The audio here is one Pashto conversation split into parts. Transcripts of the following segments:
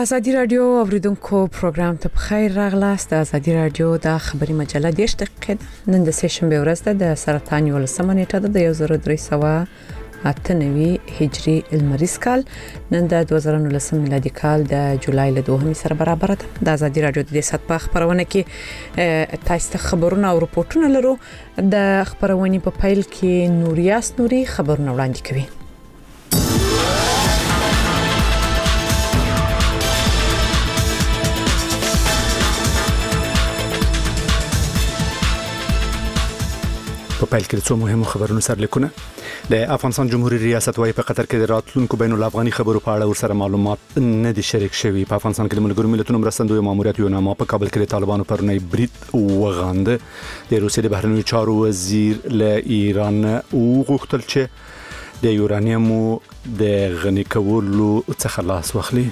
د ازادي رادیو اوریدونکو پروګرام ته بخیر راغلاست. د ازادي رادیو د خبري مجله 10 دقیقې نن د سیشنبه ورځ ده د سرطان 11 نیټه د 1398 هجری المریز کال نن د 2019 میلادي کال د جولای له 2 سره برابر ده. د ازادي رادیو د سات په خبرونه کې تاسو ته خبرونه او راپورټونه لرو. د خبرونې په پیل کې نوریاس نوري خبرونه وړاندې کوي. په پیل کې څو مهمو خبرونو سره لیکونه. د افغانستان جمهوریت ریاست وايي په قطر کې د راتلونکو بین الافغاني خبرو په اړه ورسره معلومات نه دي شریک شوي. په افغانستان کې د ملګرو ملتونو مرستندوی ماموریت یوناما په کابل کې د طالبانو پرونی برید وغانده. د روسیې د بهرنیو چارو وزیر له ایران وغوښتل چې د یورانیمو د غني کولو څخه لاس واخلي.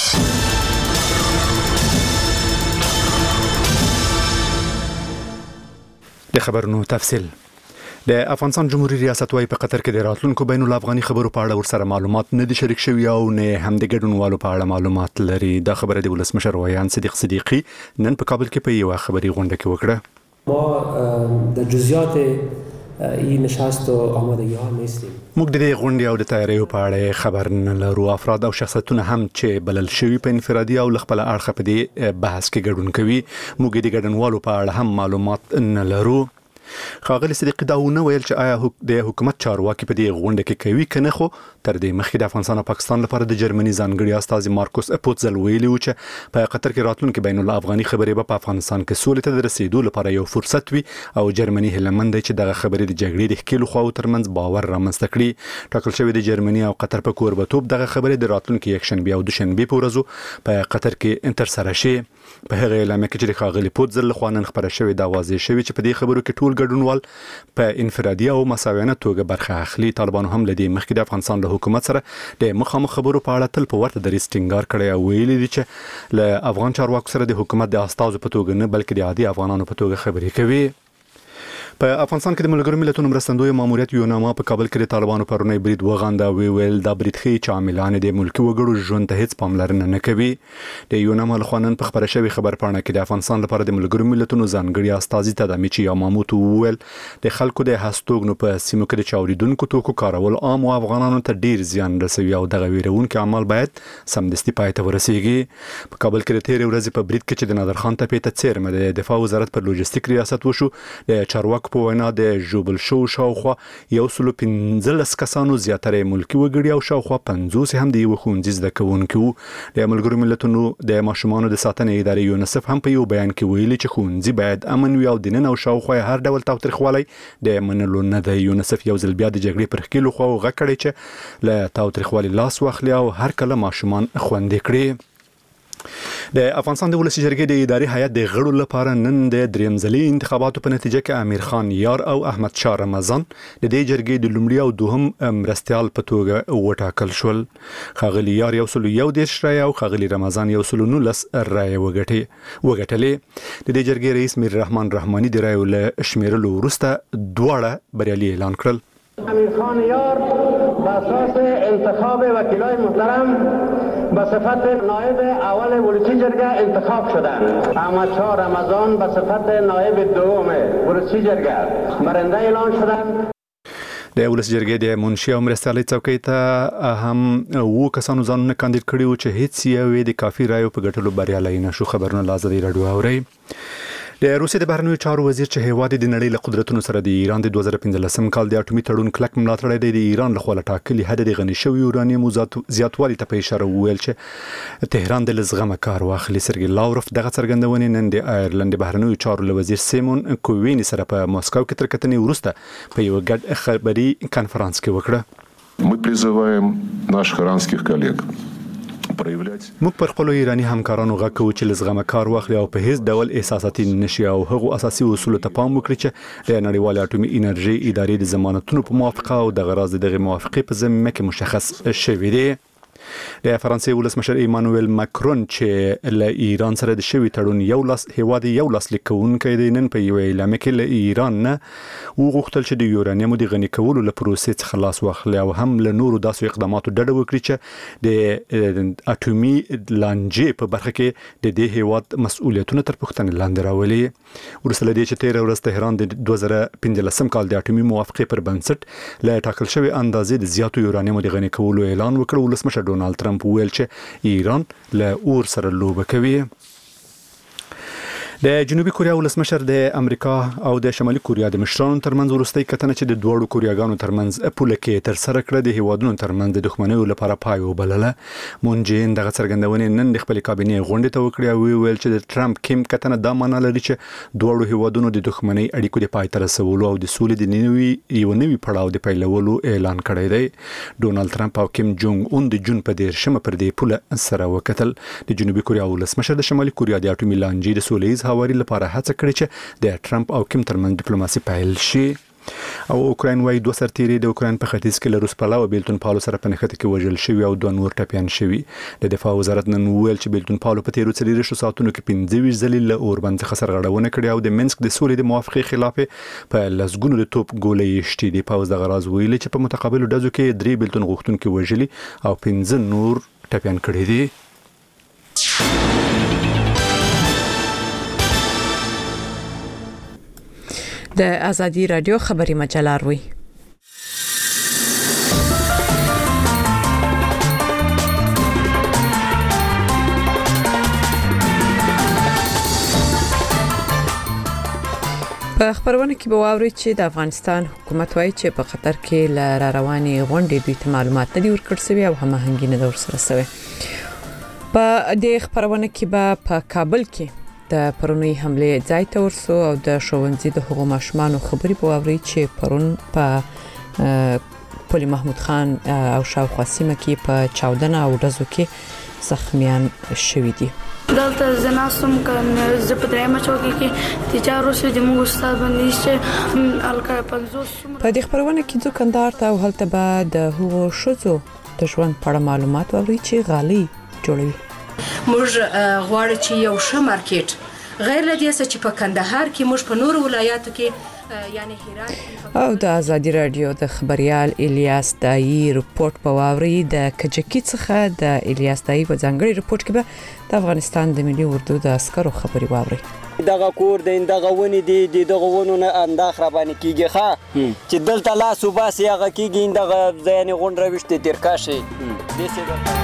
د خبرونو تفصیل. د افغانستان جمهوریت ریاست وايي په قطر کې د راتلونکو بین الافغاني خبرو په اړه ورسره معلومات نه دي شریک شوي او نه هم د ګډونوالو په اړه معلومات لري. دا خبره د ولسمشر ویان صدیق صدیقی نن په کابل کې په یو خبري غونډه کې وکړه. ما د جزئیات این نشست و آمادگی ها نیستیم. موږ د دې غونډې او د تیاریو په اړه خبر نه لرو. افراد او شخصیتونه هم چې بلل شوي په انفرادي او خپل اړخ په دې بحث کې ګډون کوي. موږ د ګډونوالو په اړه هم معلومات نه لرو. ښاغلي صدیقی دا ونه ویل چې آیا د حکومت چارواکي په دې غونډه کې کوي کنه، خو تر دې مخکې د افغانستان او پاکستان لپاره د جرمني ځانګړي استاذ مارکوس اپوتزل ویلي و چې په قطر کې راتلونکي بین الافغاني خبرې په افغانستان کې سولې ته د رسیدو لپاره یو فرصت وي او جرمني هلمند چې دغه خبرې د جګړې د ښکیلو خواو ترمنځ باور رامنځته کړي. ټاکل شوی د جرمني او قطر په کوربتوب دغه خبرې د راتلونکي یکشنبه او دوشنبه په ورځو په قطر کې تر سره شي. په هغه اعلامیه کې چې ښاغلي اپوتزل لخوا نن خبره شوې دا واضح شوی چې په دې خبرو کې ټول ګډونوال په انفرادي او مساویانه توګه برخه اخلي. طالبانو هم لدی مخکې د افغانستان له حکومت سره د مخامخ خبرو په اړه تل په ورته دریځ ټینګار کړی او ویلي دي چې له افغان چارواکو سره د حکومت د استازو په توګه نه بلکې د عادي افغانانو په توګه خبرې کوي. په افغانستان کې د ملګرو ملتونو مرستندوی ماموریت یوناما په کابل کې د طالبانو پرونی برید وغانده. ویل دا برید خي چې عاملان د ملکی وګړو ژوند ته هیڅ پاملرنه نه کوي. د یوناما لخوا نن په خبره شوی خبر پاڼه کې د افغانستان لپاره د ملګرو ملتونو ځانګړي استازي تدامي چې یاماموت ویل د خلکو د هستوګنو په سیمو کې د چاودیدونکو توکو کارول عام او افغانانو ته ډیر زیان رسوي او دغه ویرونکو عمل باید سمدستي پای ته ورسیږي. په کابل کې د تیر ورځې په برید کې چې د نادر خان ته پیته چیرمه د دفاع وزارت پر لوجستیک ریاست وشو د چارواکو په وینا د جوبل شاوخوا 115 کسانو زیاتره ملکی وګړي او شاوخوا 50 هم د یو ښوونځي زده کوونکو. د ملګرو ملتونو د ماشومانو د ساتنې ادارې یونیسف هم په یو بیان کې ویلي چې ښوونځي باید امن وي او د نن او شاوخوا هر ډول تاوتریخوالی د منلو نه دی. یونیسف یو ځل بیا د جګړې پر ښکیلو خواو غږ کړی چې له تاوتریخوالي لاس واخلي او هر کله ماشومان خوندي کړي. د افغانستان د ولسی جرګې د اداري هیئت د غړو لپاره نن د دریم ځلي انتخاباتو په نتیجه کې امیر خان یار او احمد شاه رمضان د دې جرګې د لومړي او دوهم مرستیال په توګه وټاکل شول. ښاغلي یار 111 رای او ښاغلي رمضان 119 رای وګټلې. د دې جرګې رئیس میر رحمان رحماني د رایو له شمیرلو وروسته دواړه بریالي اعلان کړل. امیر خان یار به اساس انتخاب وکیلای محترم به صفت نایب اول ولسی جرگه انتخاب شدند. احمد شاه رمضان به صفت نایب دوم ولسی جرگه برنده اعلان شدند. د ولسی جرګې د منشي او مرستیالي څوکۍ ته هم وو کسانو ځانونه کاندید کړي و چې هیڅ یو د کافي رایو په ګټلو بریالي نشو. خبرونه لازمي راډیو اوري. د روسیې د بهرنیو چارو وزیر چې هیواد د نړۍ له قدرتونو سره د ایران د 2015 کال د اټومي تړون کلک ملاتړ دی. د ایران لخوا ټاکلي حد د غني شوی یورانیم زیاتوالي ته په اشاره ویل چې تهران د لزغمه کار واخلي. سرګي لاوروف دغه څرګندونې نن د آیرلند د بهرنیو چارو له وزیر سیمون کوویني سره په مسکو کې تر کتنې وروسته په یو ګډ خبري کانفرنس کې وکړه. Мы призываем наших иранских коллег موږ پر خپل ایرانی همکارانو غږ کوو چې لزغمه کار واخلي او په هیڅ ډول احساساتي نشي او هغه اساسي اصول ته پام وکړي چې د نړیوال اټومي انرژي ادارې د ضمانتونو په موافقه او د غراض دغه موافقه په ذمه کې مشخص شوی دی. د فرانسې ولسمشر ایمانوئل ماکرون چې له ایران سره د شوی تړون یو لاس لیکونکی دی نن په یو اعلان کې له ایران نه وغوښتل چې د یورانیم د غني کولو له پروسې څخه خلاص واخلي او هم له نورو داسې اقداماتو ډډه وکړي چې د اټومي لانجې په برخه کې د دې هیواد مسؤلیتونه تر پوښتنې لاندې راولي. ورسره دې چې 13 ورځ تهران د 2015 کال د اټومي موافقې پر بنسټ له ټاکل شوی اندازې د زیاتو یورانیم د غني کولو اعلان وکړ. ولسمشر ډونالد ټرمپ ویل چې ایران له اور سره لوبه کوي. د جنوبي کوریا ولسمشر د امریکا او د شمالي کوریا د مشرانو ترمنځ وروستۍ کتنه چې د دوه کوریاګانو ترمنځ پوله کې تر سره کړه د هیوادونو ترمنځ د دښمنۍ لپاره پای وبلله. مون جین دغه څرګندونې نن د خپل کابینې غونډې ته وکړې او ویل چې د ټرمپ کیم کتنه دا معنی لري چې دوه هیوادونو د دښمنۍ اړیکو د پای ته رسولو او د سولې د نوي پړاو د پیلولو اعلان کړی دی. ډونالد ټرمپ او کیم جونګ اون د جون په 10 پر دې پوله سره وکتل. د جنوبي کوریا ولسمشر د شمالي کوریا د اټومي لانجې د سولې هواري لپاره هڅه کړې چې د ټرمپ او کیم ترمنځ ډیپلوماسي پیل شي. او اوکراین وايي دوه سرتیري د اوکراین په ختیځ کې له روس پلاوه بیلتون پالو سره په نښته کې وژل شوی او دوه نور ټپیان شوی. د دفاع وزارت نن ویل چې بیلتون پالو په تیرو 3 ساعتونو کې 15 ځلې له اوربند څخه سرغړونه کړې او د منسک د سولې د موافقې خلاف په لسګونو د توپ ګولې شتي دي. پاوز د غراز ویل چې په متقابل ډزو کې 3 بیلتون غوښتونکو وژلي او 15 نور ټپیان کړي دي. د ازادي رادیو خبري مجله روي. په خبرونه کې به واوري چې د افغانستان حکومت وايي چې په قطر کې ل رواني غونډې دوی ته معلومات نه دي ورکړل شوی او هماهنګي نه ورسره شوی. په دې خبرونه کې به په کابل کې د پرونی حمله ځای ته ورسو او د شوونځي د حقوق ماشومانو خبري په واوري چې پرون په پل محمود خان او شاوخوا سیمه کې په چاودنه او ډزو کې زخمیان شوي دي. دلته زناستم کنه ز په درېمه چوکۍ کې تجارت شو د موږ استاد باندې چې الکا 50 په دې خبرونه کې ځکندار ته هلته به د هغو شوزو د ژوند په اړه معلومات واوري چې غالي جوړوي. موږ غواړو چې یو ښه مارکیټ غیر لدی چې په کندهار کې موږ په نورو ولایاتو کې یعنی هرات او د ازادي رادیو د خبريال الیاس دایی رپورت په واوري د کجکی څخه د الیاس دایی په ځانګړي رپورت کې به د افغانستان د ملي اردو د عسکرو خبري واوري. دغه کور د دغه ونی دی دغه ونو نه انداخ را باندې کیږي ښه چې دلته لا صوبه سیغه کیږي دغه ځین غونډه وشته ترکاشي دې څه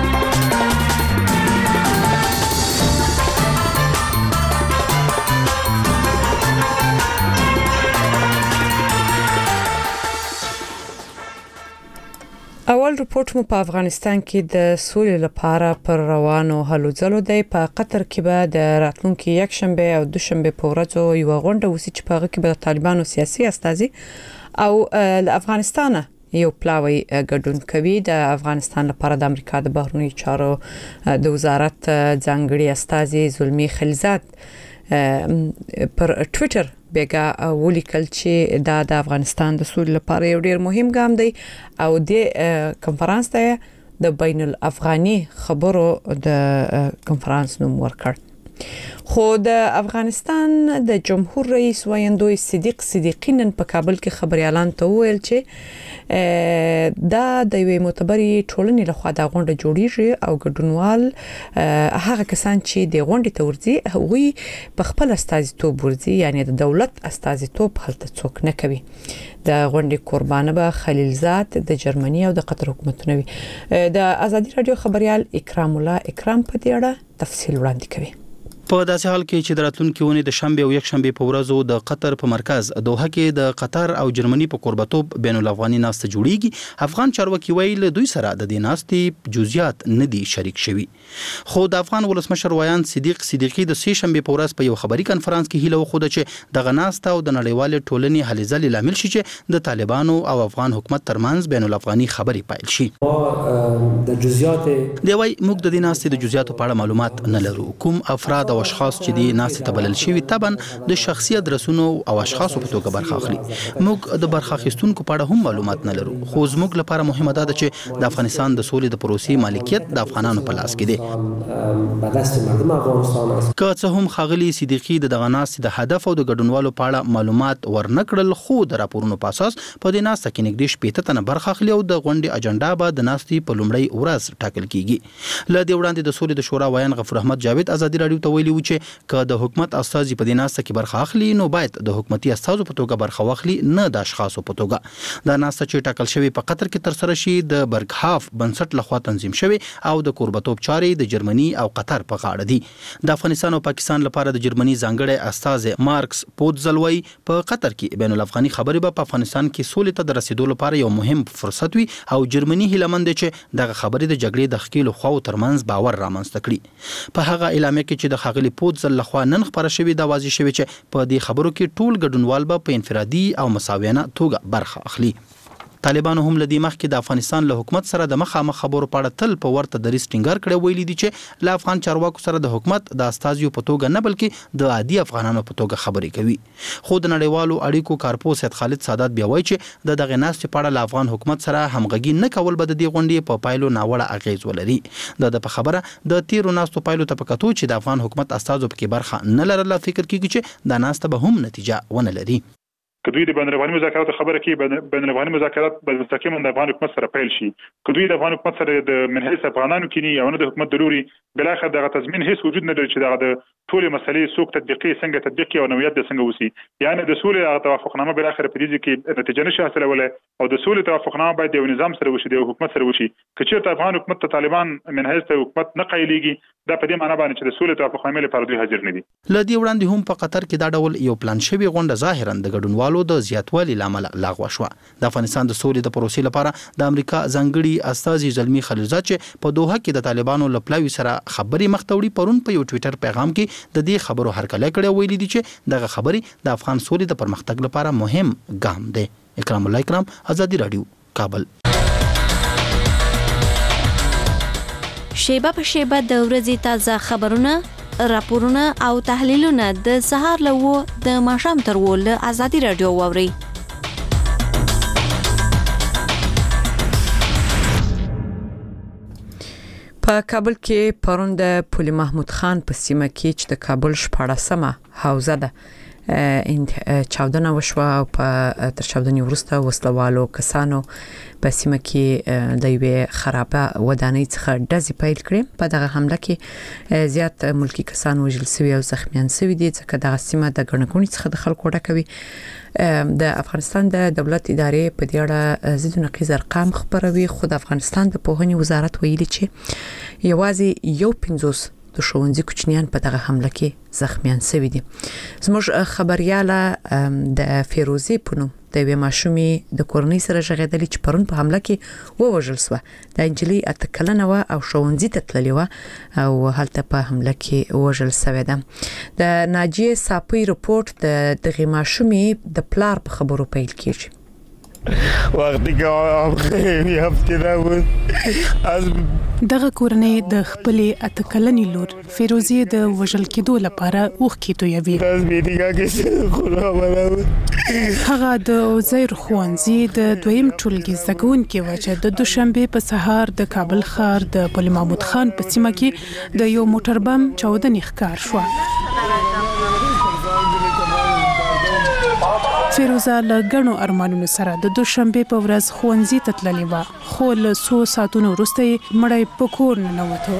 اول رپورت مو په افغانستان کې د سولې لپاره پر روانو هلو ځلو دی. په قطر کې به د راتلونکي یک شنبه او دوشنبه په ورځو یو غونډه وسی چې په هغه کې به د طالبانو سیاسي استازي او له افغانستان یو پلاوی ګډون کوي. د افغانستان لپاره د امریکا د بهرنی چارو د وزارت ځانګړي استازي زلمی خلیزاد پر ټوئیټر بیګه ولیکل چې دا د افغانستان د سولې لپاره یو ډیر مهم ګام دی او د کنفرانس ته د بین الافغاني خبرو د کنفرانس نوم ورکړ. خو د افغانستان د جمهور رئیس وایندوی صدیق صدیقی نن په کابل کې خبريالان ته ویل چې دا د یوې معتبرې ټولنې لخوا د غونډه جوړیږي او ګډونوال هغه کسان چې د غونډې ته ورځي هغوی په خپل استازیتوب ورځي یعنی د دولت استازیتوب هلته څوک نه کوي. د غونډې قربانه به خلیلزاد د جرمني او د قطر حکومتونه وي. د ازادي رادیو خبريال اکرام الله اکرام په دې اړه تفصیل وړاندې کوي. په داسې حال کې چې د راتلونکي ونې د شنبه او یک شنبه په ورځو د قطر په مرکز دوحه کې د قطر او جرمني په قربتوب بین الافغاني ناسته جوړیږي. افغان چارواکي ویل دوی سره د دې ناستې جزئیات نه دي شریک شوي. خو د افغان ولسمشر وایان صدیق صدیقی د سه شنبه په ورځ په یو خبري کانفرنس کې هیله وخوده چې د غناسته او د نړیوال ټولنې هلې ځلې لامل شي چې د طالبانو او افغان حکومت ترمنځ بین الافغاني خبري پایل شي. د جزئیات دی وايي موږ د دې ناستې د جزئیاتو په اړه معلومات نه لرو. کوم افراد او او اشخاص چې د ناس ته بلل شوی طبعا د شخصي ادرسونو او اشخاصو په توګه برخه اخلي. موږ د برخه اخیستونکو په اړه هم معلومات نه لرو، خو زموږ لپاره مهمه ده چې د افغانستان د سولې د پروسې مالکیت د افغانانو په لاس کې دی. که څه هم ښاغلي صدیقي دغه ناستې د هدف او د ګډونوالو په اړه معلومات ورنکړل، خو د راپورونو په اساس په دې ناسته کې نږدې 80 تنه برخه اخلي او د غونډې اجنډا به د ناستې په لومړۍ ورځ ټاکل کیږي. له دې وړاندې د سولې د شورا وایان غفور احمد جاوید ازادي راډیو ته ویلي و چې که د حکومت استازي په دې ناسته کې برخه اخلي نو باید د حکومتي استازو په توګه برخه واخلي، نه د اشخاصو په توګه. دا ناسته چې ټاکل شوی په قطر کې تر سره شي د برګهاف بنسټ لخوا تنظیم شوی او د کوربتوب چارې د جرمني او قطر په غاړه دي. د افغانستان او پاکستان لپاره د جرمني ځانګړی استاذ مارکس پوتزلوی په قطر کې بین الافغاني خبرې به په افغانستان کې سولې ته د رسیدو لپاره یو مهم فرصت وي او جرمني هیلمند چې دغه خبرې د جګړې د خکیلو خواو ترمنځ باور رامنځته کړي. په هغه اعلامیه کې چې د ښاغلي پوتزل لخوا نن خپاره شوې دا واضح شوی چې په دې خبرو کې ټول ګډونوال به په انفرادي او مساویانه توګه برخه اخلي. طالبانو هم لدی مخکې د افغانستان له حکومت سره د مخامخ خبرو په اړه تل په ورته دریځ ټینګار کړی ویلي دي چې له افغان چارواکو سره د حکومت د استازیو په توګه نه بلکې د عادي افغانانو په توګه خبرې کوي. خو د نړیوالو اړیکو کارپو سید خالد سادات بیا وایي چې د دغه ناستې په اړه له افغان حکومت سره همغږي نه کول به د دې غونډې په پایلو ناوړه اغیز ولري. د په خبره د تیرو ناستو پایلو ته په کتو چې د افغان حکومت استازو پکې برخه نه لرله، فکر کیږي چې دا ناسته به هم نتیجه ونه لري. که دوی د بین الافغاني مذاکراتو خبره کوي، بین الافغاني مذاکرات به مستقیما د افغان حکومت سره پیل شي. که دوی د افغان حکومت سره د منحیث افغانانو کینی او نه د حکومت ضروري بلاخره دغه تضمین هیڅ وجود نه لري چې دغه د ټولې مسلې څوک تطبیقي څنګه تطبیقي او نوعیت د څنګه وسی. یعنی د سولې توافقنامه بلاخره په دې کې نتیجه نشي حاصلوله او د سولې توافقنامه باید د نظام سره وشي، د حکومت سره وشي. که چیرته افغان حکومت ته طالبان منحیث ته حکومت نه قایلیږي، دا په دې معنی باندې چې د سولې توافقنامه لپاره دوی حاضر نه دي. لدی وړاندې هم په قطر کې دا ډول یو پلان شوی غونډه ظاهرا د ګډونوالو د زیاتوالي لامل لغوه شو. د افغانستان د سولې د پروسې لپاره د امریکا ځانګړي استازي زلمی خلیلزاد چې په دوحه کې د طالبانو له پلاوي سره خبرې مختوړي پرون په یو ټوئیټر پیغام کې د دې خبرو هرکلی کړی، ویلي دي چې دغه خبرې د افغان سولې د پرمختګ لپاره مهم ګام دی. اکرام الله اکرام، آزادي راډیو، کابل. شیبه په شیبه د ورځې تازه خبرونه، راپورونه او تحلیلونه د سهار له 9 د ماښام تر 10 له آزادي راډیو واورئ. په کابل کې پرون د پل محمود خان په سیمه کې چې د کابل 14مه حوزه ده چاودنه وشوه او په تر چاودنې وروسته وسلوالو کسانو په سیمه کې د یوې خرابه ودانۍ څخه ډزې پیل کړې. په دغه حمله کې زیات ملکی کسان وژل شوي او زخمیان شوي دي، ځکه دغه سیمه د ګڼګوڼې څخه د خلکو ډکوي. د افغانستان د دولت ادارې په دې اړه ضد نقیض ارقام خبروي، خو د افغانستان د پوهنې وزارت ویلي چې یوازې 50 د ښوونځي کوچنیان په دغه حمله کې زخمیان شوي دي. زموږ خبرياله د فیروزي په نوم د یوې ماشومې د کورنۍ سره ژغېدلې چې پرون په حمله کې ووژل شوه. د انجلۍ 8 کلنه وه او ښوونځي ته تللې وه او هلته په حمله کې وژل شوې ده. د ناجیې صافۍ رپورټ د دغې ماشومې د پلار په خبرو پیل کیږي. وقتی که آقام خیلی افتیده بود از دغه کورنۍ د خپلې 8 کلنې لور فیروزي د وژل کېدو لپاره اوښکې تویوي. هغه د عزیر ښوونځي د 2م ټولګي زده کوونکې وه چې د دوشنبې په سهار د کابل ښار د پل محمود خان په سیمه کې د یو موټر بم چاودنې ښکار شوه. فیروزه له ګڼو ارمانونو سره د دوشنبې په ورځ ښوونځي ته تللې وه، خو له 100 ساعتونو وروسته یې مړی په کور ننوتو.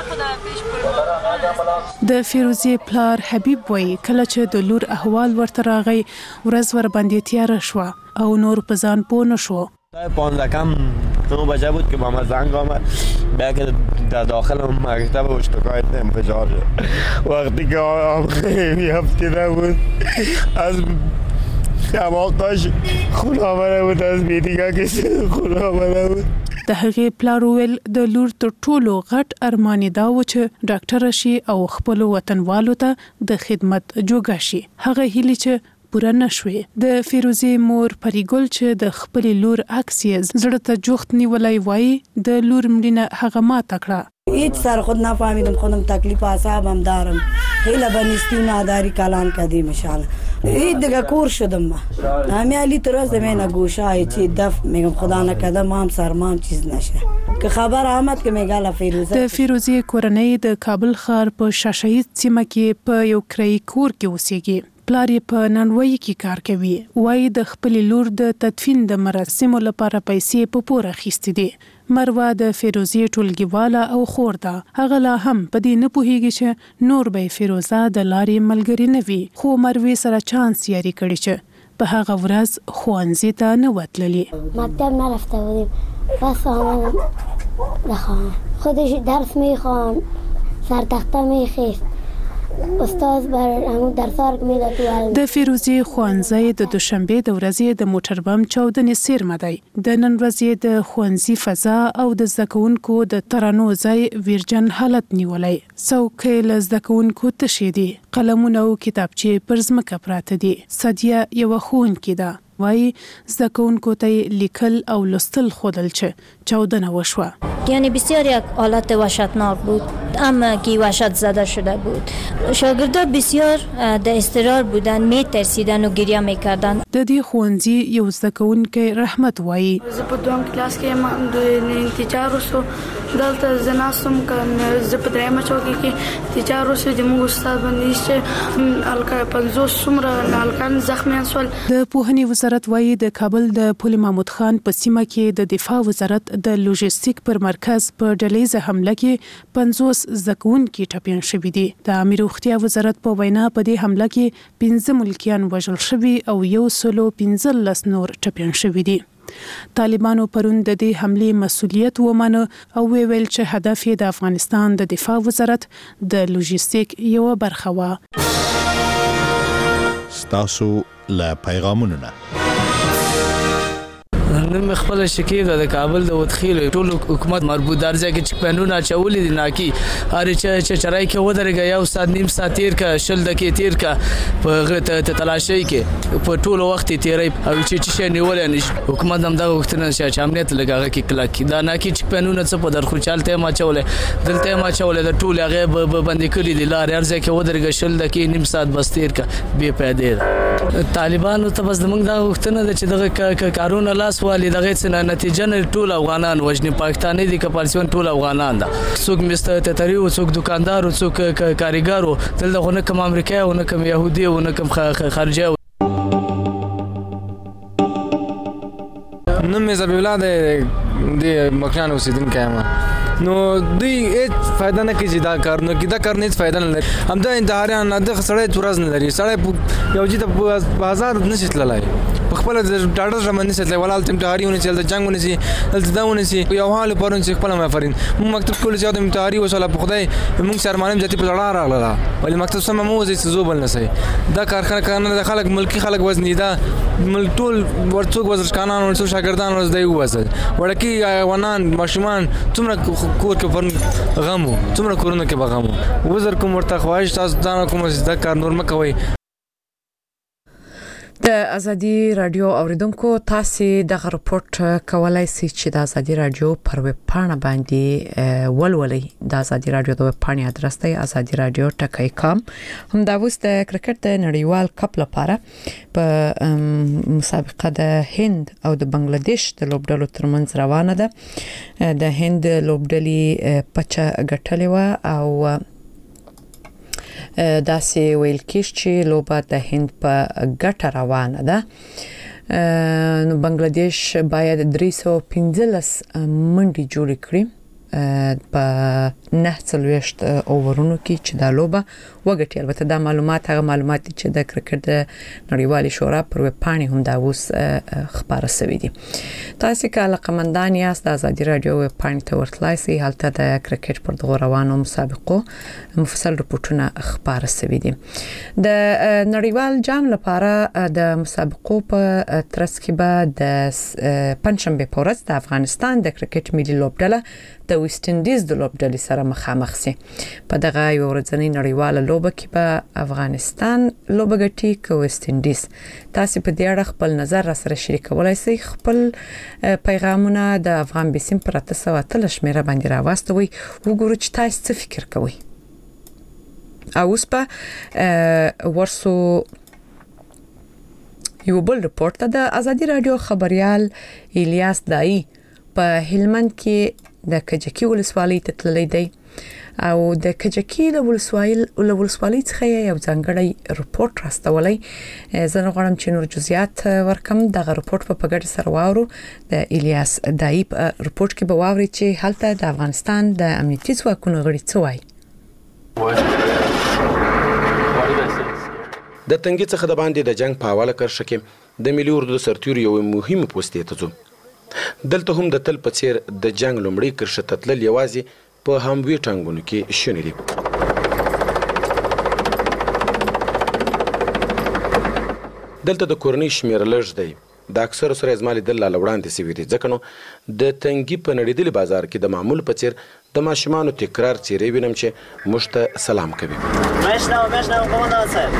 د فیروزي پلار حبیب وایي کله چې د لور احوال ورته راغی ورځ ورباندې تیاره شوه او نور په ځان پوه نه شو. 15 کم 9 بجه بود که با ما زنگ آمد بیا که در داخل مکتب اشتکایت انفجار شد. وقتی که آقام خیلی افتیده بود از دماغش خون آمده بود، از بیدیگه کسی خون آمده بود. د هغې پلار وویل د لور تر ټولو غټ ارمان یې دا و چې ډاکټره شي او خپلو وطنوالو ته د خدمت جوګه شي. هغه هیلې چې پوره نه شوې. د فیروزي مور پریګل چې د خپلې لور عکس یې زړه ته جوخت نیولی وایي د لور مړینه هغه ماته کړه. هیچ سر خود نفهمیدم خودم تکلیف اعصابم دارم خیلی بنیستی و ناداری کلان کردیم انشالله این دیگه کور شدم ما همه علی تراز من گوشه چی دف میگم خدا نکرده ما هم سرمان چیز نشه که خبر آمد که میگاله فیروزه د فیروزي کورنۍ د کابل ښار په شاشهید سیمه کې په یو کرایي کور کې اوسېږي. پلار یې په نانوایي کې کار کوي. وایي د خپلې لور د تدفین د مراسمو لپاره پیسې په پور اخیستې دي. مروه د فیروزي ټولګیواله او خور ده. هغه لا هم په دې نه پوهیږي چې نور به فیروزه د لارې ملګری نه وي. خو مروې سره چانس یاري کړی چې په هغه ورځ ښوونځي ته نه وتللې. مکتب نرفته بودیم بس آمدم بخوام خودش درس میخوان سرتخته میخیست استاد بر همون درسار میداد. د فیروزي ښوونځی د دوشنبه د ورځې د موټر بم چاودنې څیرمه دی. د نن ورځې د ښوونځي فضا او د زده کوونکو د ترانو ځای ویرجن حالت نیولی. څوکۍ له زده کوونکو تشې دي. قلمونه او کتابچې پر ځمکه پراته دي. سدیه یوه ښوونکې ده. وای زده کوونکو ته لیکل او لوستل ښودل چې چاودنه وشوه. یعنی بسیار یک حالت وحشتناک بود. اما کی وحشت زده شده بود. شاگردان بسیار در اضطرار بودن، میترسیدن و گریه میکردن. د دې ښوونځي یو زده کوونکی رحمت وایي زه په دویم کلاس کې د انتظار وسو دلته زه ناستم که زه په درېیمه چوکۍ کې انتظار وسو د موږ استاد باندې چې هلکه 50 څومره هلکان زخمیان شول. د پوهنې وزارت وایي د کابل د پل محمود خان په سیمه کې د دفاع وزارت د لوژستیک پر مرکز په ډلهیزه حمله کې 50 زده کوونکي ټپیان شوي دي. د امیر روغتیا وزارت په وینا په دې حمله کې 15 ملکیان وژل شوي او 115 نور ټپیان شوي دي. طالبانو پرون د دې حملې مسؤلیت ومنه او ویل چې هدف یې د افغانستان د دفاع وزارت د لوژستیک یو برخه و. ستاسو له پیغامونو نه نن خپل شکیب د کابل د وتخیل ټول حکومت مربوط درځه کې چې پنونه چولې دي ناکي هر چې چرای کې ودرګا یو سات نیم سات تیر کا شل دکې تیر کا په غته تلاشي کې په ټول وخت تیرې او چې نیول نه حکومت هم دا وختونه چې امنیت لګاغه کې کلک دا ناکي چې پنونه څه په درخو چالته ما چولې دلته ما چولې د ټول هغه باندې کړی دي لار ارزه کې ودرګا شل دکې نیم سات بس تیر کا به پیدا طالبانو ته بس موږ دا وختونه چې دغه کارونه لاس والی دغه څه نتیجه نه ټول افغانان وژني پاکستاني دي کپارسیون ټول افغانان ده څوک مست تریو څوک دکاندار څوک کاریګارو دلته نه کوم امریکای او نه کوم يهودي او نه کوم خارجي. نو مې زبیب الله د مکان اوسیدونکی یم نو دوی هیڅ فائدہ نه کوي دا کار نو کې دا کار نه هیڅ فائدہ نه لري. هم دا انتحاریان نه د سړی تورز نه لري سړی یو چې د بازار نشي تللای خپل د ډاډر رمن نشي تللای ولال انتحاریونه چې د جنگونه سي دلته داونه سي یو حال پرون چې خپل مفرین موږ مکتب کول چې د انتحاری وسله په خدای موږ سرمانم جتی په لړا راغله ولی مکتب سم مو زې زوبل نه سي دا کارخانه کارنه د خلک ملکی خلک وزنی دا مل ټول ورڅوک وزرکانان او شاګردان ورځ دی وځل ورکی ونان ماشومان څومره کور کې پر غمو څومره کورونه کې بغمو وزر کوم ورته خواهش تاسو ځان کوم زده کار نور مکوي. د ازادي رادیو اوریدونکو تاسو د رپورت کولای شئ چې د ازادي رادیو پر ویب پاڼه باندې ولولئ. د ازادي رادیو د ویب پاڼې ادرس دی azadi.radio.com. هم دا اوس د کرکټ د نړیوال کپ لپاره په مسابقه د هند او د بنگلاديش د لوبډلو ترمنځ روانه ده. د هند لوبډلې پچا غټلې و او داسې ویل کېږي چې لوبه د هند په ګټه روانه ده. نو بنگلاديش باید 315 منډي جوړ کړي په 49 اوورونو کې چې دا لوبه وګټي. البته دا معلومات هغه معلومات چې د کرکټ نړیوالې شورا پر ویب پاڼې هم دا اوس خبره شوې دي. تاسو که علاقمندان یاست د ازادي رادیو ویب پاڼې ته ورتلای شئ. هلته د کرکټ پر دغه روانو مسابقو مفصل رپورټونه خبره شوې دي. د نړیوال جام لپاره د مسابقو په ترڅ کې به د پنځشنبه په ورځ د افغانستان د کرکټ ملي لوبډله د د ویسټ انډیز د لوبډلې سره مخامخ شي. په دغه یو ورځنی نړیواله لوبه کې به افغانستان لوبه ګټي که ویسټ انډیز. تاسو په دې اړه خپل نظر را سره شریکولای شئ. خپل پیغامونه د افغان بیسیم پر 813 شمیره باندې راوستوي. وګورئ چې تاسو څه فکر کوئ. اوس په ورسو یو بل رپورت د ازادي رادیو خبريال الیاس دای په هلمند کې د کجکی ولسوالۍ ته تللی دی او د کجکی له ولسوالۍ څخه یو ځانګړی رپورت راستولی. زه غواړم چې نور جزئیات ورکم. دغه رپورت په ګډه سره واورو. د الیاس دای په رپورت کې به واوري چې هلته د افغانستان د امنیتي ځواکونو غړي څه وایي. د تنګي څخه د باندې د جنگ په حواله کرښه کې د ملي اردو سرتیرو یو مهمه پوسټ ته ځو. دلته هم د تل په څیر د جنگ لومړی کرښه ته تلل یوازې په هموي ټانګونو کې شونې دي. دلته د کورنۍ شمیر لږ دی. د اکثر سره ازمالي د لاله وړاندې سوي دي ځکه نو د تنګي په نړیدلي بازار کې د معمول په څیر د ماشومانو تکرار چیرې وینم چې موږ ته سلام کوي. مشنو قومندان صاحب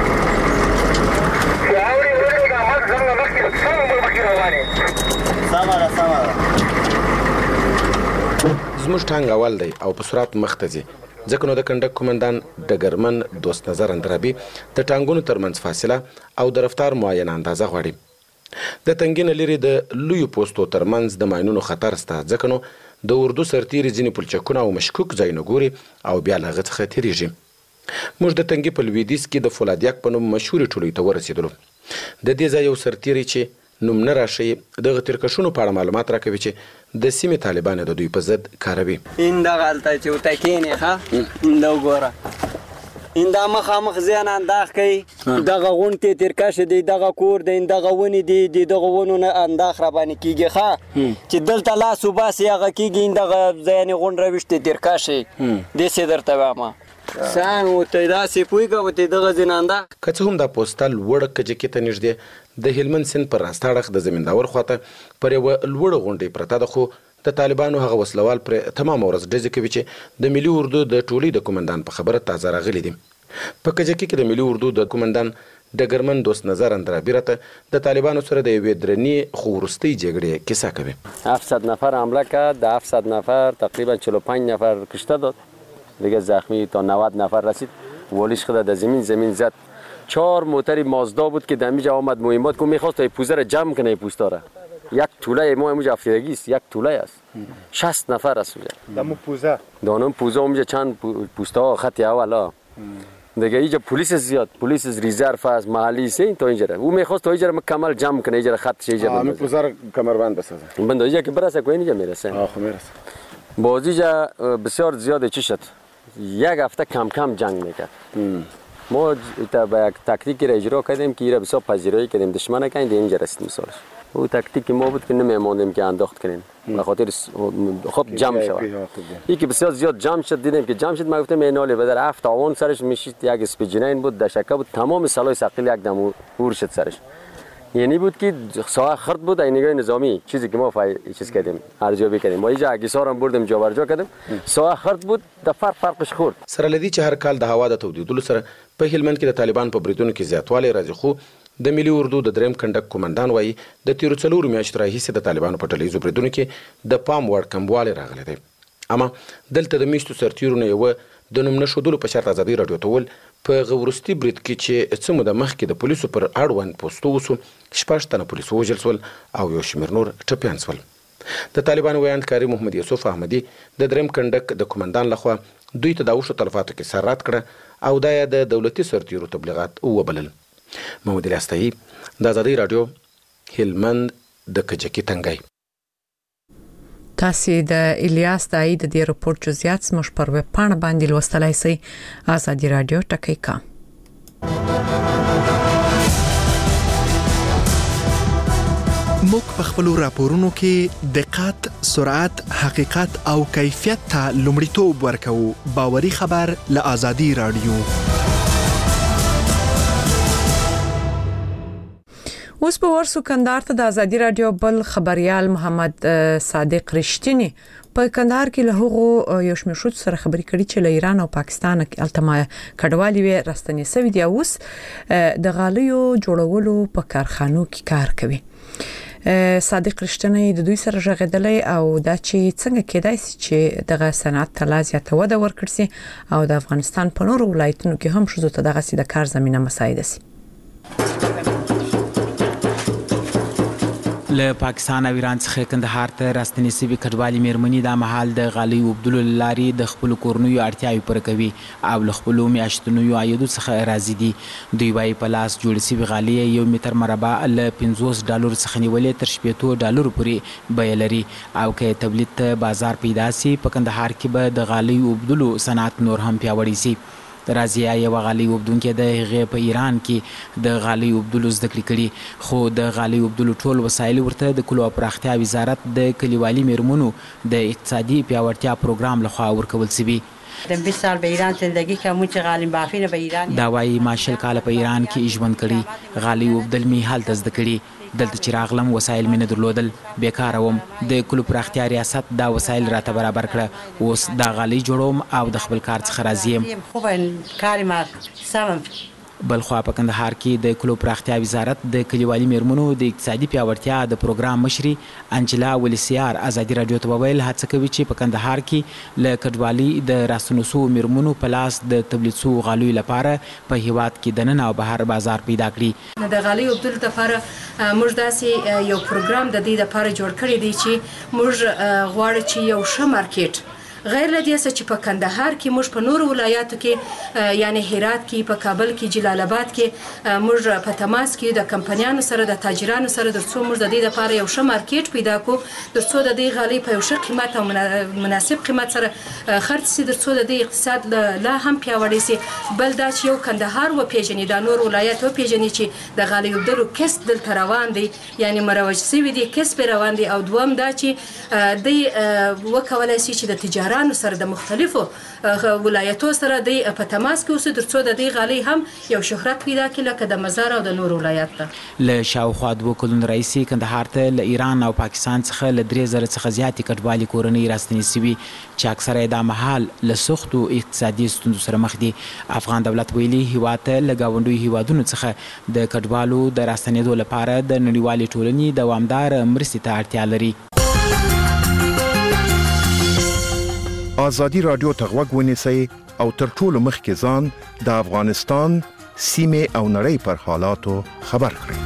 زموږ ټانګ اول دی او په سرعت مخ ته ځي ځکه نو د کنډک قومندان ډګرمن دوست نظر اندرابي د ټانګونو ترمنځ فاصله او د رفتار معاینه اندازه غواړي. د تنګینه لري د لوی پوسټو ترمنځ د ماینونو خطر سته ځکه نو د اردو سرتیري ځینې پلچکونه او مشکوک ځایونه ګوري او بیا له هغه څخه تیریږي. موږ د تنګي په لویدیځ کې د فولادیک په نوم مشهورې ټولۍ ته ورسېدلو. د دې ځای یو سرتیري چې نوم نه راشي دغه ترکشونو په اړه معلومات راکوي چې د سیمې طالبان د دوی په ضد کاروي. این دغه هلته چې ورته کېنې ښه دا وګوره این دا مخامخ ځان انداخ کوي دغه غونډې ترکشه دی دغه کور دی دغه ونې دی دغه ونو نه انداخ را باندې کېږي ښه چې دلته لاس وباسي هغه کېږي دغه ځانې غونډ راویشتې ترکشه داسې درته وایم څنګه ورته داسې پوهېږه ورته دغه ځینې انداخ. که څه هم دا پوسټل وړه کجکي ته نږدې د هلمند سیند پر راسته اړخ د زمینداور خواته پر یوه لوړه غونډۍ پرته ده خو د طالبانو هغه وسلوال پر تمام ورځ ډزې کوي چې د ملي اردو د ټولۍ د قومندان په خبره تازه راغلي دي. په کجکي کې د ملي اردو د قومندان ډګرمن دوست نظر اندرابي راته د طالبانو سره د یوې درنې خو وروستۍ جګړې کیسه کوي. 700 نفر حمله کرد. د 700 نفر تقریبا 45 نفر کشته داد دیگه زخمی تا 90 نفر رسید. والیش خود از زمین زد. 4 موتر مازدا بود که دمیج آمد مهمات که میخواست تا پوزه را جمع کنه پوستا را. یک توله ما اموج افتادگی است. یک توله است. 60 نفر است اونجا. دمو پوزه. دانم پوزه اونجا چند پوستا خط اولا. دیگه اینجا پلیس زیاد، پلیس ریزرو است، محلی است تا اینجا. او میخواست تا اینجا مکمل جمع کنه اینجا خطش اینجا. همین پوزه را کمربند بسازه. بند اینجا که برسه کوی اینجا میرسه. آخه میرسه. بازی جا بسیار زیاد چی شد. یک هفته کم کم جنگ میکرد. ما با یک تاکتیکی را اجرا کردیم که ایرا بسیار پذیرایی کردیم دشمن کردیم اینجا رسیدیم مثالش. او تاکتیک ما بود که نمیماندیم که انداخت کنیم. به خاطر خب جمع شد. یکی بسیار زیاد جمع شد دیدیم که جمع شد ما گفتم اینالی بدر هفت آوان سرش میشید یک اسپیجنین بود دشکه بود تمام سلاح ثقیل یک دم اور شد سرش. یعنی بود که ساعت خرد بود این نگاه نظامی چیزی که ما چیز کردیم ارزیابی کردیم ما اینجا اگیسار هم بردیم جا برجا کردیم ساعت خرد بود د فرقش خورد. سره لدی چې هر کال د هوا د تودیدلو سره په هلمند کې د طالبان په بریدونو کې زیاتوالی راځي خو د ملي اردو د دریم کنډک قومندان وایي د تیرو څلورو میاشتو راهیسې د طالبانو په ټولیزو بریدونو کې د پام وړ کموالی راغلی دی. اما دلته د میشتو سرتیرو نه یوه د نوم نښودلو په شرط ازادي راډیو ته وویل په غورستي برید کې چې څه موده مخکې د پولیسو پر اړوند پوسټو وسو 6 تنه پولیس ووژل سول او یو شمېر نور ټپیان سول. د طالبانو ویاندکاري محمد یوسف احمدي د دریم کنډک د قومندان لخوا دوی ته د اوښو تلفاتو کې سر رد کړه او دا یې د دولتي سرتیرو تبلیغات وبلل. محمد الیاستایي د ازادي راډیو هلمند د کجکي تنګی. تاسو د الیاس دای د دې رپورت جزئیات زموږ پر ویب پاڼه باندې لوستلای شئ ازادي راډیو ټکی کا. موږ په خپل راپورونو کې دقت، سرعت، حقیقت او کیفیت ته لومړیتوب ورکوو. باوري خبر له ازادي راډیو. اوس په ورسو کندهار ته د ازادي راډیو بل خبريال محمد صادق رښتینی په کندهار کې له هغو یو شمېر شوت سره خبرې کړي چې له ایران او پاکستان التما کډوالي وي راستنې سوي دي اوس د غالیو جوړولو په کارخانو کې کار کوي. صادق رښتینی د دوی سره ژغېدلې او دا چې څنګه کېدای شي چې دغه صنعت ته لا زیاته وده ورکړي سي او د افغانستان په نورو ولایتونو کې هم شوزو ته دغه سي د کار زمينه مساعده سي. له پاکستان او ایران څخه کندهار ته راستنې سوي کډوالي میرمنې د مهال د غالۍ وبدلو لارې د خپل کورنیو اړتیاوې پوره کوي او له خپل میاشتنیو عایدو څخه راضي دي. دوی وايي په لاس جوړ سوي غالۍ یو متر مربع له $50 څخه نیولې تر $80 پورې بیه لري او که تولید ته بازار پیدا سي په کندهار کې به د غالۍ وبدلو صنعت نور هم پیاوړی سي. رازیه یو غالۍ وبدونکې د هغې په ایران کې د غالۍ وبدلو زده کړې کړي خو د غالۍ وبدلو ټول وسایل ورته د کلو او پراختیا وزارت د کلیوالي میرمنو د اقتصادي پیاوړتیا پروګرام لخوا ورکول شوي. 20 سال به ایران زندگی کوم چې غالۍ بافینه به ایران دا وايي ما 20 کاله په ایران کې ژوند کړی غالۍ وبدل می هلته زده کړي دلته چې راغلم وسایل مې نه درلودل بیکاره وم د کلو پراختیا ریاست دا وسایل راته برابر کړه اوس دا غالۍ جوړوم او د خپل کار څخه راضي یم. خو کار ما سم بلخوا په کندهار کې د کلو پراختیا وزارت د کلیوالي میرمنو د اقتصادي پیاوړتیا د پروګرام مشري انجلا ولسیار ازادي رادیو ته وویل هڅه کوي چې په کندهار کې له کډوالي د راستنو سوو میرمنو په لاس د تولید سوو غالیو لپاره په هیواد کې دننه او بهر بازار پیدا کړي. د غالیو وبدلو لپاره موږ داسې یو پروګرام د دې لپاره جوړ کړی دی چې موږ غواړو چې یو ښه مارکیټ غیر له دې چې په کندهار کې موږ په نورو ولایاتو کې یعنی هرات کې په کابل کې جلال آباد کې موږ په تماس کې د کمپنیانو سره د تاجرانو سره ترڅو موږ د دې لپاره یو ښه مارکیټ پیدا کړو ترڅو د دې غالۍ په یو ښه قیمت او مناسب قیمت سره خرڅ شي ترڅو د دې اقتصاد لا هم پیاوړی شي. بل دا چې یو کندهار وپیژني د نور ولایت وپیژني چې د غالۍ وبدلو کسب دلته روان دی یعنی مروج شوی دی کسب روان دی او دوم دا چې د وکولای شي چې د تجارت سره د مختلفو ولایتو سره د په تماس کې اوسه ترڅو د دې غالۍ هم یو شهرت پیدا کړي لکه د مزار او د نور ولایت ته. له شاوخوا 2 کلونو راهیسې کندهار ته له ایران او پاکستان څخه له 3000 څخه زیاتې کډوالي کورنۍ راستنې سوي چې اکثره یې د مهال له سختو اقتصادي ستونزو سره مخ دي. افغان دولت ویلي هیواد ته له ګاونډیو هیوادونو څخه د کډوالو د راستنېدو لپاره د نړیوالې ټولنې دوامدار مرستې ته اړتیا لري. ازادي رادیو ته غوږ ونیسئ او تر ټولو مخکې ځان د افغانستان سیمې او نړۍ پر حالاتو خبر کړئ.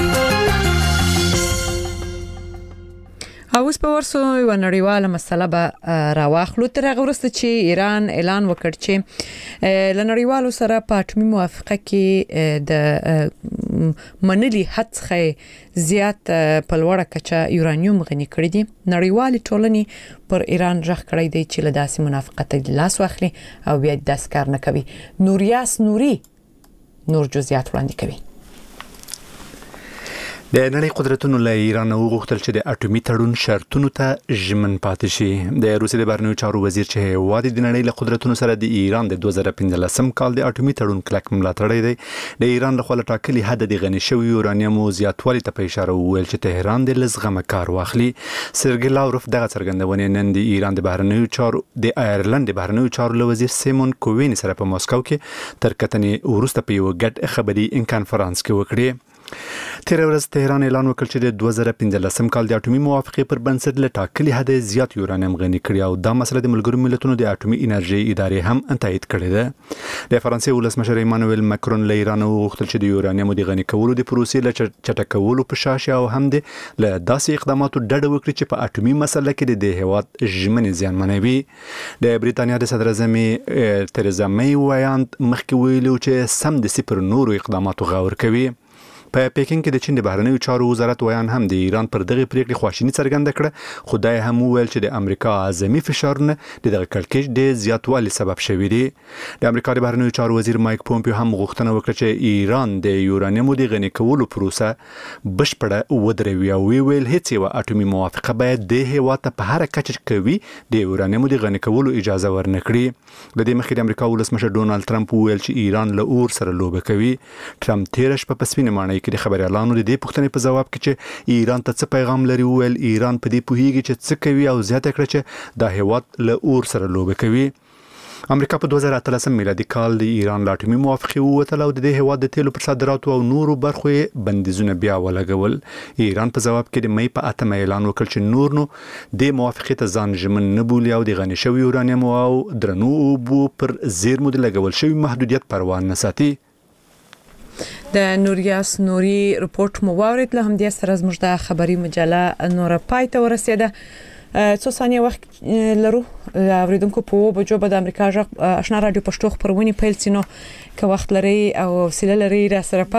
اوس په ورسو یو نړیواله مسله به راواخلو تر هغه وروسته چې ایران اعلان وکړ چې له نړیوالو سره په اټومي موافقه کې د منلي حد څخه زیات په لوړه کچه یورانیوم غني کړی دي. نړیوالې ټولنې پر ایران ژغ کړی دی چې له داسې منافقت لاس واخلي او بیا داس کار نه کوي. نوریاس نوري نور جزئیات وړاندې کوي. د نړۍ قدرتونو له ایران وغوښتل چې د اټومي تړون شرطونو ته ژمن پاتې شي. د روسیې د بهرنیو چارو وزیر چې هیواد د نړۍ له قدرتونو سره د ایران د 2015 کال د اټومي تړون کلک ملاتړی دی د ایران له خوا ټاکلي حد د غني شوي یورانیم زیاتوالي ته په اشاره وویل چې تهران د لزغمه کار واخلي. سرګی لاوروف دغه څرګندونې نن د ایران د بهرنیو چارو د آیرلند د بهرنیو چارو له وزیر سیمون کووین سره په ماسکو کې تر کتنې وروسته په یو ګډ خبري کانفرنس کې وکړي. تیر ورځ تهران اعلان وکړ چې د 2015 کال د اټومي موافقې پر بنسټ له ټاکلي حد زیات یورانیم غني کړی او دا مسله د ملګرو ملتونو د اټومي انرژي ادارې هم تایید کړې ده. د فرانسې ولسمشر ایمانوئل ماکرون له ایران وغوښتل چې د یورانیم د غني کولو د پروسې له چټکولو په شاشه او هم د له داسې اقداماتو ډډه وکړي چې په اټومي مسله کې د هیواد ژمنې زیانمنوي. د بریتانیا د صدر اعظم تریزا می وایاند مخکې ویلو چې سم د صفر نورو اقداماتو غور کوي. په پیکینګ کې د چین د بهرنیو چارو وزارت ویان هم د ایران پر دغه پریکړې خواشینی څرګنده کړه خو دا هم ویل چې د امریکا اعظمي فشارونه د دغه کړکېچ د زیاتوالي سبب شوي دي. د امریکا د بهرنیو چارو وزیر مایک پومپیو هم غوښتنه وکړه چې ایران د یورانیم د غني کولو پروسه بشپړه ودروي او ویل هیڅ یو اټومي موافقه باید د هیواد ته په هر کچ کوي د یورانیم د غني کولو اجازه ورنکړي. د دې مخکې د امریکا ولسمشر ډونالد ټرمپ ویل چې ایران له اور سره لوبه کوي. ټرمپ تیر شپه په سپینه ماڼۍ نیمایي کې د خبريالانو د دې پوښتنې په جواب کې چې ایران ته څه پیغام لري ویل ایران په دې پوهیږي چې څه کوي او زیاته کړه چې دا هیواد له اور سره لوبه کوي. امریکا په 2013 میلادي کال د ایران لا اټومي موافقه ووتله او د دې هیواد د تیلو پر صادراتو او نورو برخو بندیزونه بیا ولګول. ایران په جواب کې د مې په 8 اعلان وکړ چې نور نو د موافقه ته ځان ژمن نه بولي او د غني شوی یورانیم او درنو اوبو پر زیرمو د لګول شوی محدودیت پروا نه ساتي. د نوریاس نوري رپورت مو واورید له همدې سره زموږ د خبري مجله نور پای ته ورسېده. څو ثانیې وخت لرو اوریدونکو په بجو به د امریکا ژغ آشنا رادیو پښتو خبرونه پیل سينو که وخت لري او وسیله لري را سره